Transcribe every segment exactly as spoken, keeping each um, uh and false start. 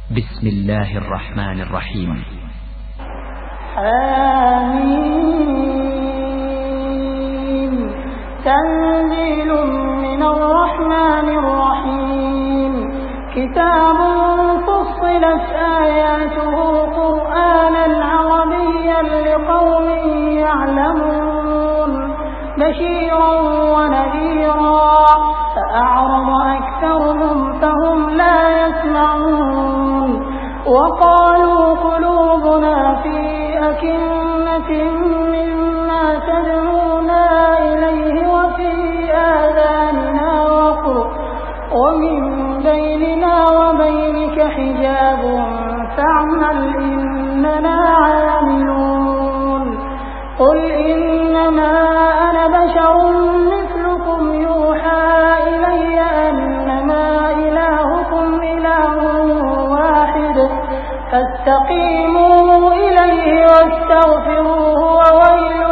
بسم الله الرحمن الرحيم. حميم. تنزيل من الرحمن الرحيم. كتاب فصلت آياته قرآنا عربيا لقوم يعلمون بشيرا ونذيرا فأعرض أكثرهم فهم لا يسمعون وقالوا قلوبنا في أكنة مما تدعونا إليه وفي آذاننا وقر ومن بيننا وبينك حجاب فاعمل إننا عاملون. قل إنما أنا بشر مثلكم يوحى إلي أنما إلهكم إله واحد فاستقيموا إليه واستغفروه وويل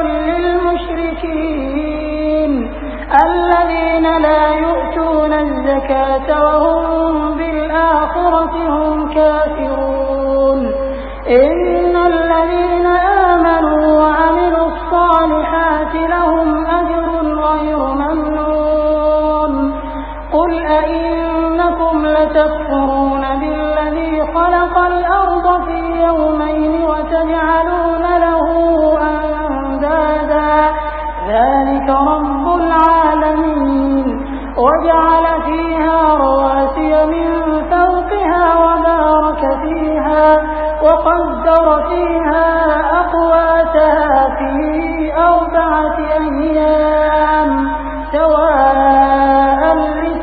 للمشركين الذين لا يؤتون الزكاة وهم بالآخرة هم كافرون. إن الذين آمنوا وعملوا الصالحات لهم أجر غير ممنون. قل أئنكم لتكفرون بالذي خلق الأرض في يومين وتجعلون له أندادا ذلك رب العالمين وجعل فيها رواسي من فوقها وبارك فيها وقدر فيها أقواتها في أربعة أيام سواء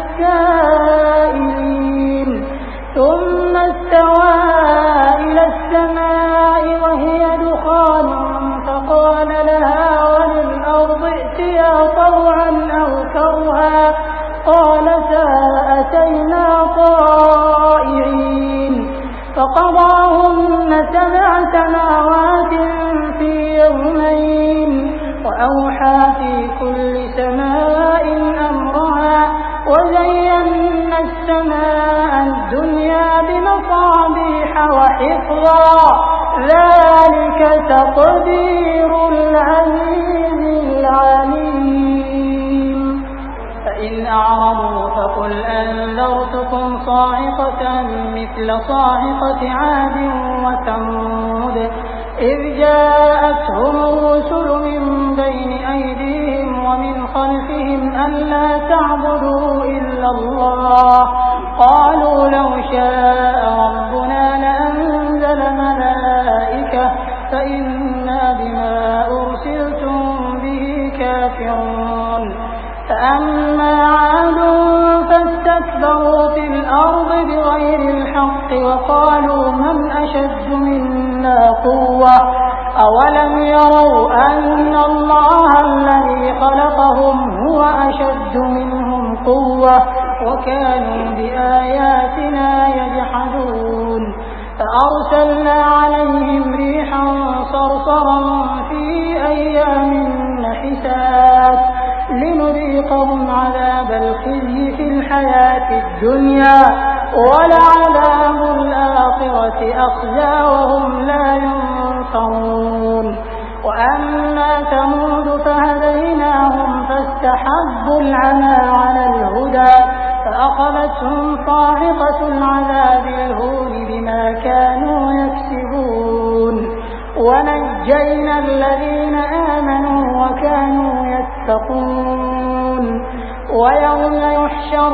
للسائلين. ثم استوى إلى السماء وهي دخان فقال لها وللأرض ائتيا طوعا أو كرها قالتا أتينا طائعين. فقضاهن سبع سماوات في يومين وأوحى في كل سماء أمرها وزينا السماء الدنيا بمصابيح وحفظا ذلك تقدير العزيز العليم. فإن أعرضوا فقل أنذرتكم صاعقة مثل صاعقة عاد وثمود إذ جاءتهم الرسل من بين أيديهم ومن خلفهم ألا تعبدوا إلا الله قالوا لو شاء ربنا لأنزل ملائكة فإنا بما أرسلتم به كافرون. فأما عاد فاستكبروا في الأرض بغير الحق وقالوا من أشد منا قوة أولم يروا أن الله الذي خلقهم هو أشد منهم قوة وكانوا بآياتنا يجحدون. فأرسلنا عليهم ريحا صرصرا في أيام نحسات لنذيقهم عذاب الخزي في الحياة الدنيا ولعذاب الآخرة أخزى وهم لا ينصرون. وأما ثمود فهديناهم فاستحبوا العمى على الهدى فأخذتهم صاعقة العذاب الهون بما كانوا يكسبون. ونجينا الذين آمنوا وكانوا يتقون. ويوم يحشر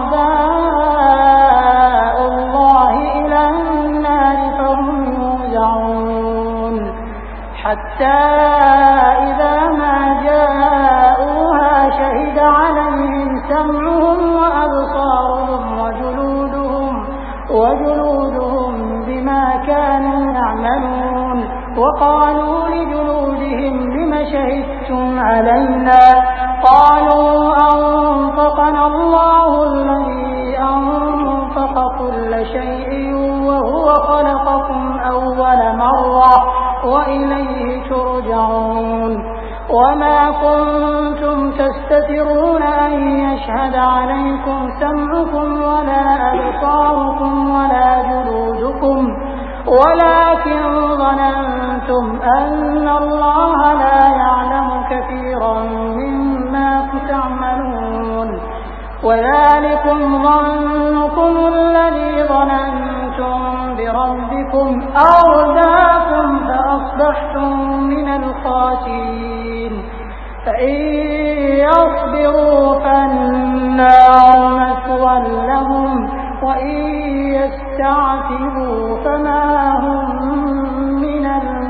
أعداء الله إلى النار فهم يوزعون حتى إذا ما جاءوها شهد عليهم سمعهم وأبصارهم وجلودهم وجلودهم بما كانوا يعملون. وقالوا لجلودهم لم شهدتم علينا قالوا أنطقنا الله الذي أنطق كل شيء وهو خلقكم أول مرة وإليه ترجعون. وما كنتم تستترون أن يشهد عليكم سمعكم ولا أبصاركم ولا جلودكم ظننتم أن الله لا يعلم كثيرا مما تعملون وذلكم ظنكم الذي ظننتم بربكم أرداكم فأصبحتم من الخاسرين فإن يصبروا فالنار مثوى لهم وإن يستعتبوا فما هم من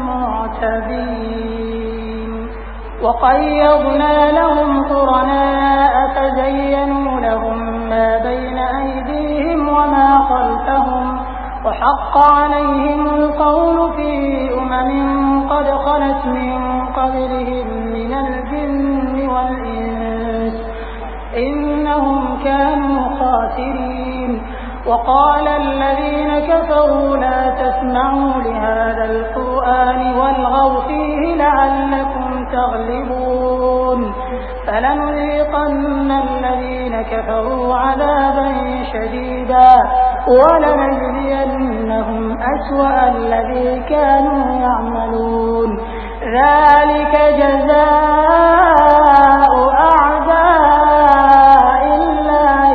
المعتبين وقيضنا لهم قرناء فزينوا لهم ما بين أيديهم وما خلفهم وحق عليهم القول في أمم قد خلت من قبلهم من الجن والإنس إنهم كانوا خاسرين وقال الذين كفروا لا تسمعوا لهذا القرآن والغوا فيه لعلكم تغلبون فلنذيقن الذين كفروا عذابا شديدا ولنجزينهم أسوأ الذي كانوا يعملون ذلك جزاء أعداء الله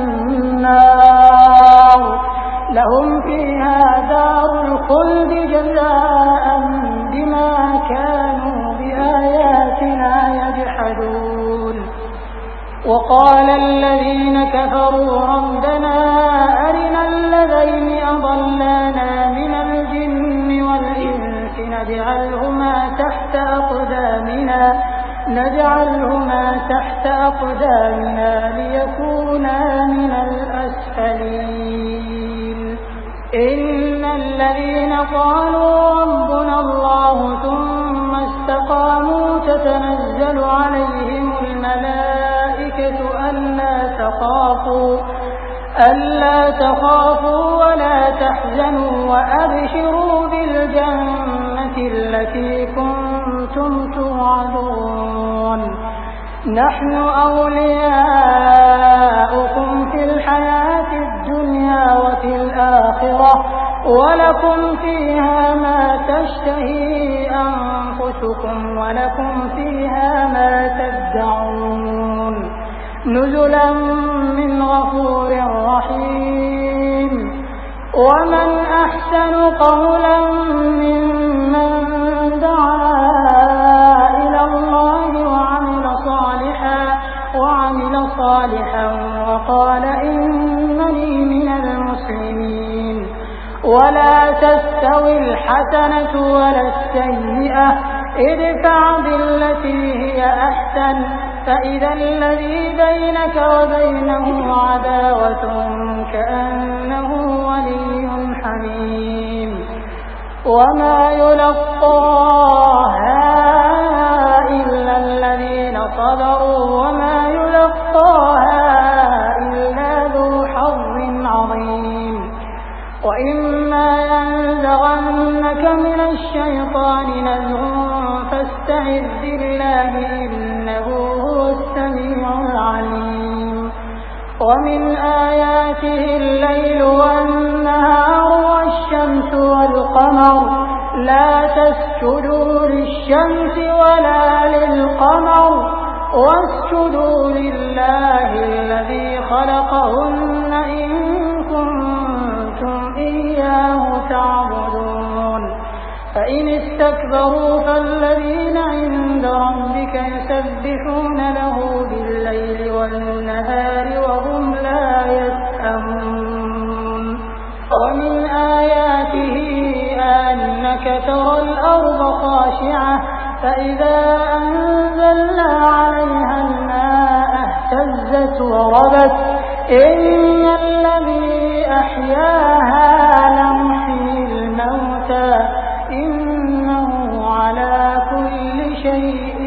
النار لهم فيها دار الخلد جزاء بما كانوا بآياتنا يجحدون وقال الذين كفروا ربنا أرنا الذين أضلانا من الجن والإنس نجعلهما تحت أقدامنا نجعلهما تحت أقدامنا ليكونا من الأسفلين إن الذين قالوا ربنا الله ثم استقاموا تتنزل عليهم الملائكة ألا تخافوا ألا تخافوا ولا تحزنوا وأبشروا بالجنة التي كنتم توعدون نحن أولياؤكم في الحياة الدنيا وفي الآخرة ولكم فيها ما تشتهي أنفسكم ولكم فيها ما تدعون نزلا من غفور رحيم ومن أحسن قولا ممن دعا إلى الله وعمل صالحا وعمل صالحا وقال إنني من المسلمين ولا تستوي الحسنة ولا السيئة ادفع بالتي هي أحسن فإذا الذي بينك وبينه عداوة كأنه ولي حميم وما يلقاها إلا الذين صبروا وما يلقاها إلا ذو حظ عظيم وإما ينزغنك من الشيطان نزغ فاستعذ بالله إنه هو السميع العليم ومن آياته الليل والنهار والشمس والقمر لا تسجدوا للشمس ولا للقمر واسجدوا لله الذي خلقهن إن كنتم إياه تعبدون فإن استكبروا فالذين عند ربك يسبحون له بالليل والنهار وهم لا يسأمون ومن آياته أنك ترى الأرض خاشعة فإذا أنزلنا عليها الماء اهتزت وربت إن الذي أحياها لمحيي الموتى إنه على كل شيء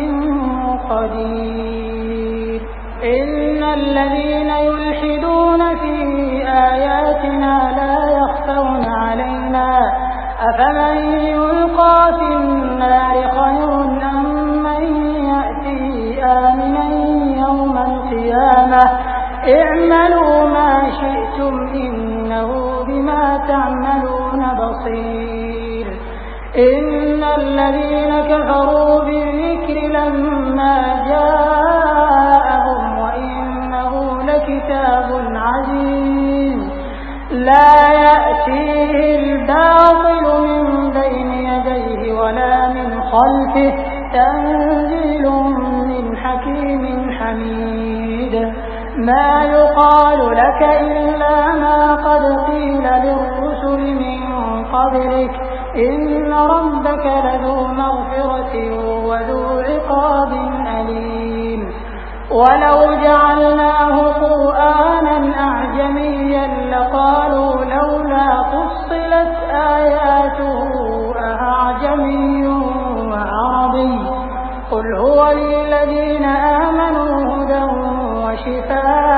قدير إن الذين يلحدون في آياتنا لا يخفون علينا أفمن يلقى في النار خير أم من يأتي آمنا يوم القيامة اعملوا ما شئتم إنه بما تعملون بصير إن الذين كفروا بالذكر لما جاءهم وإنه لكتاب عزيز لا يأتيه الباطل من بين يديه ولا من خلفه تنزيل من حكيم حميد ما يقال لك إلا ما قد قيل للرسل من قبلك إن ربك لذو مغفرة وذو عقاب أليم ولو جعلناه قرآنا أعجميا لقالوا لولا فصلت آياته أعجمي وعربي قل هو للذين آمنوا هدى وشفاء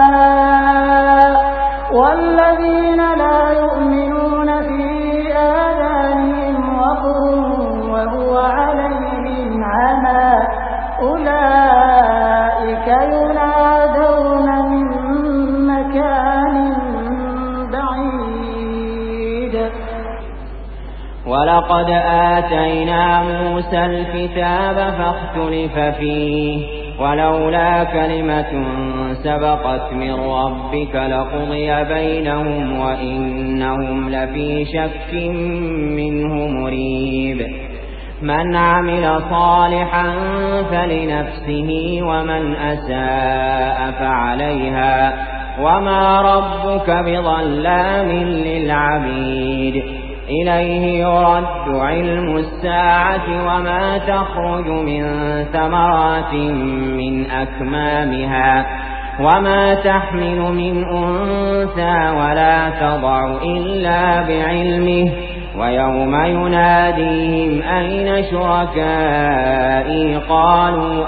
والذين لا يؤمنون في آذانهم وقر وهو عليهم عمى أولئك ينادون من مكان بعيد ولقد آتينا موسى الكتاب فاختلف فيه ولولا كلمة سبقت من ربك لقضي بينهم وإنهم لفي شك منه مريب من عمل صالحا فلنفسه ومن أساء فعليها وما ربك بظلام للعبيد إليه يرد علم الساعة وما تخرج من ثمرات من أكمامها وما تحمل من أنثى ولا تضع إلا بعلمه ويوم يناديهم أين شركائي قالوا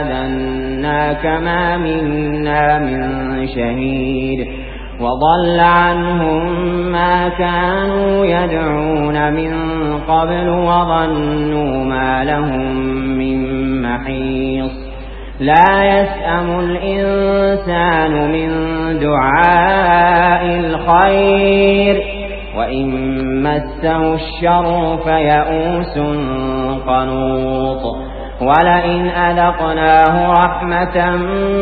آذناك ما منا من شهيد وضل عنهم ما كانوا يدعون من قبل وظنوا ما لهم من محيص لا يسأم الإنسان من دعاء الخير وإن مسه الشر فيئوس قنوط ولئن أذقناه رحمة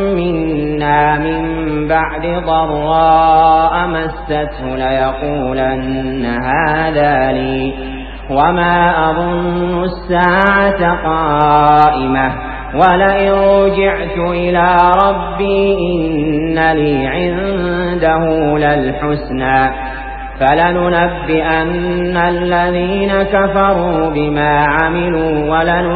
منا من بعد ضراء مسته ليقولن هذا لي وما أظن الساعة قائمة ولئن رجعت إلى ربي إن لي عنده للحسنى فلننبئن الذين كفروا بما عملوا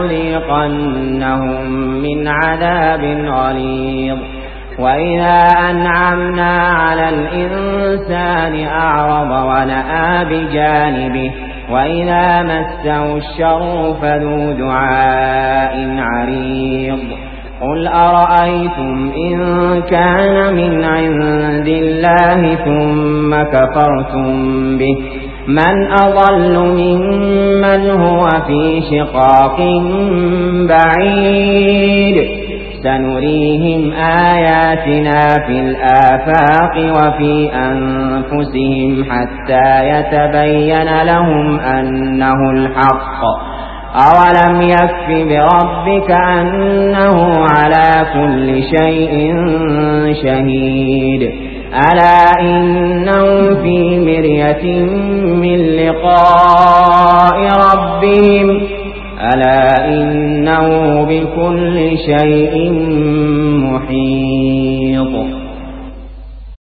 ولنذيقنهم من عذاب غليظ وإذا أنعمنا على الإنسان أعرض ونأى بجانبه وإذا مسه الشر فذو دعاء عريض قل أرأيتم إن كان من عند الله ثم كفرتم به من أضل ممن هو في شقاق بعيد سنريهم آياتنا في الآفاق وفي أنفسهم حتى يتبين لهم أنه الحق أولم يكف بربك أنه على كل شيء شهيد ألا إنهم في مرية من لقاء ربهم ألا إنه بكل شيء محيط